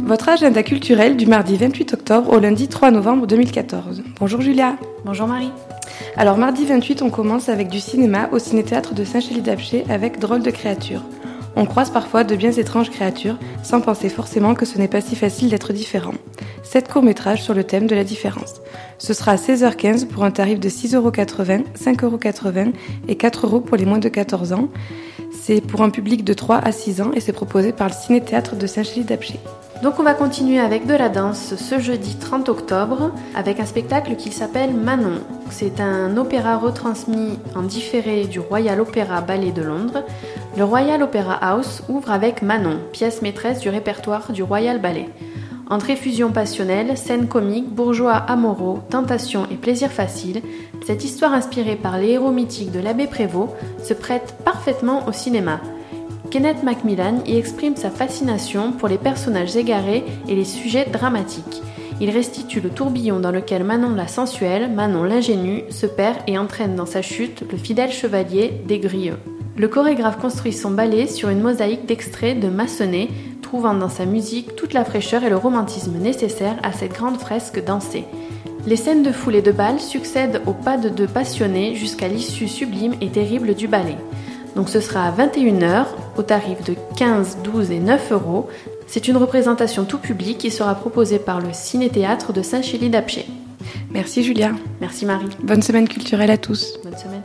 Votre agenda culturel du mardi 28 octobre au lundi 3 novembre 2014. Bonjour Julia. Bonjour Marie. Alors mardi 28, on commence avec du cinéma au Ciné-Théâtre de Saint-Chély-d'Apcher avec Drôle de créatures. On croise parfois de bien étranges créatures, sans penser forcément que ce n'est pas si facile d'être différent. 7 courts-métrages sur le thème de la différence. Ce sera à 16h15 pour un tarif de 6,80€, 5,80€ et 4€ pour les moins de 14 ans. C'est pour un public de 3 à 6 ans et c'est proposé par le Ciné-Théâtre de Saint-Chély-d'Apcher. Donc on va continuer avec de la danse ce jeudi 30 octobre avec un spectacle qui s'appelle Manon. C'est un opéra retransmis en différé du Royal Opera Ballet de Londres. Le Royal Opera House ouvre avec Manon, pièce maîtresse du répertoire du Royal Ballet. Entre effusion passionnelle, scènes comiques, bourgeois amoureux, tentation et plaisir facile, cette histoire inspirée par les héros mythiques de l'abbé Prévost se prête parfaitement au cinéma. Kenneth Macmillan y exprime sa fascination pour les personnages égarés et les sujets dramatiques. Il restitue le tourbillon dans lequel Manon la sensuelle, Manon l'ingénue, se perd et entraîne dans sa chute le fidèle chevalier des Grieux. Le chorégraphe construit son ballet sur une mosaïque d'extraits de Massenet, trouvant dans sa musique toute la fraîcheur et le romantisme nécessaires à cette grande fresque dansée. Les scènes de foule et de bal succèdent aux pas de deux passionnés jusqu'à l'issue sublime et terrible du ballet. Donc ce sera à 21h, au tarif de 15, 12 et 9€. C'est une représentation tout public qui sera proposée par le Ciné-Théâtre de Saint-Chély-d'Apcher. Merci Julia. Merci Marie. Bonne semaine culturelle à tous. Bonne semaine.